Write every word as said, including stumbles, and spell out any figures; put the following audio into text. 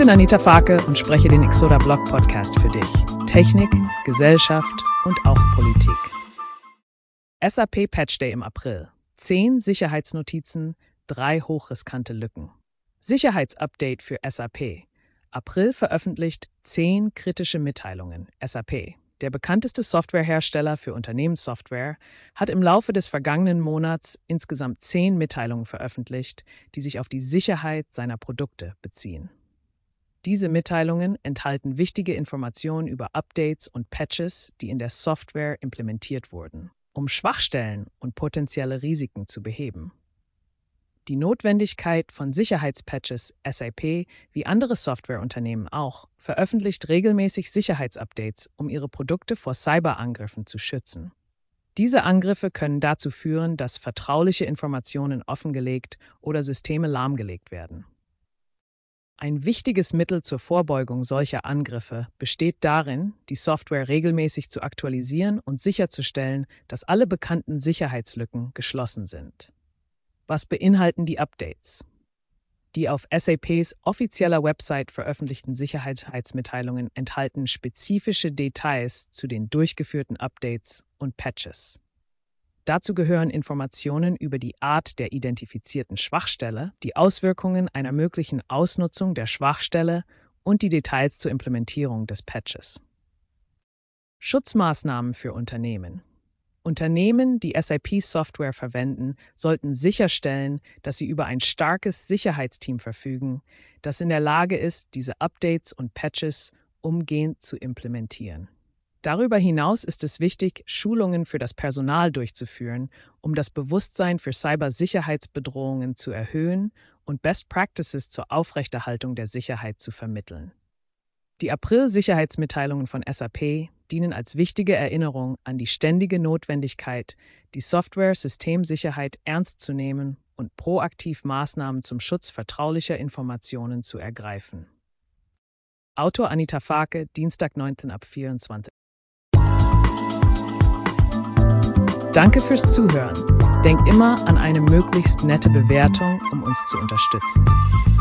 bin Anita Farke und spreche den Exoda Blog Podcast für dich. Technik, Gesellschaft und auch Politik. S A P Patch Day im April. Zehn Sicherheitsnotizen, drei hochriskante Lücken. Sicherheitsupdate für S A P. April veröffentlicht zehn kritische Mitteilungen. S A P, der bekannteste Softwarehersteller für Unternehmenssoftware, hat im Laufe des vergangenen Monats insgesamt zehn Mitteilungen veröffentlicht, die sich auf die Sicherheit seiner Produkte beziehen. Diese Mitteilungen enthalten wichtige Informationen über Updates und Patches, die in der Software implementiert wurden, um Schwachstellen und potenzielle Risiken zu beheben. Die Notwendigkeit von Sicherheitspatches S A P, wie andere Softwareunternehmen auch, veröffentlicht regelmäßig Sicherheitsupdates, um ihre Produkte vor Cyberangriffen zu schützen. Diese Angriffe können dazu führen, dass vertrauliche Informationen offengelegt oder Systeme lahmgelegt werden. Ein wichtiges Mittel zur Vorbeugung solcher Angriffe besteht darin, die Software regelmäßig zu aktualisieren und sicherzustellen, dass alle bekannten Sicherheitslücken geschlossen sind. Was beinhalten die Updates? Die auf S A Ps offizieller Website veröffentlichten Sicherheitsmitteilungen enthalten spezifische Details zu den durchgeführten Updates und Patches. Dazu gehören Informationen über die Art der identifizierten Schwachstelle, die Auswirkungen einer möglichen Ausnutzung der Schwachstelle und die Details zur Implementierung des Patches. Schutzmaßnahmen für Unternehmen. Unternehmen, die S A P-Software verwenden, sollten sicherstellen, dass sie über ein starkes Sicherheitsteam verfügen, das in der Lage ist, diese Updates und Patches umgehend zu implementieren. Darüber hinaus ist es wichtig, Schulungen für das Personal durchzuführen, um das Bewusstsein für Cybersicherheitsbedrohungen zu erhöhen und Best Practices zur Aufrechterhaltung der Sicherheit zu vermitteln. Die April-Sicherheitsmitteilungen von S A P dienen als wichtige Erinnerung an die ständige Notwendigkeit, die Software-Systemsicherheit ernst zu nehmen und proaktiv Maßnahmen zum Schutz vertraulicher Informationen zu ergreifen. Autor Anita Farke, Dienstag, neunten ab vierundzwanzig. Danke fürs Zuhören. Denk immer an eine möglichst nette Bewertung, um uns zu unterstützen.